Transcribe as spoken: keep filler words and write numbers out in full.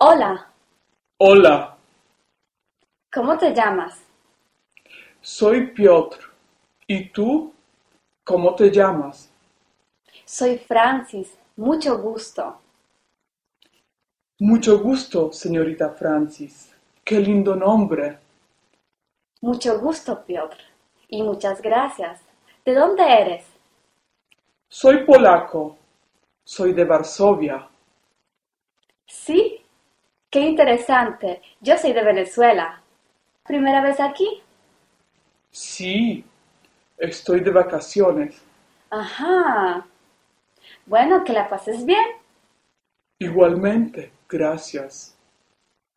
Hola, Hola, ¿cómo te llamas? soy Piotr. ¿Y tú? ¿Cómo te llamas? Soy Francis, mucho gusto. Mucho gusto, señorita Francis. Qué lindo nombre. Mucho gusto, Piotr. Y muchas gracias. ¿De dónde eres? Soy polaco. Soy de Varsovia. Sí, qué interesante. Yo soy de Venezuela. ¿Primera vez aquí? Sí, estoy de vacaciones. Ajá. Bueno, que la pases bien. Igualmente, gracias.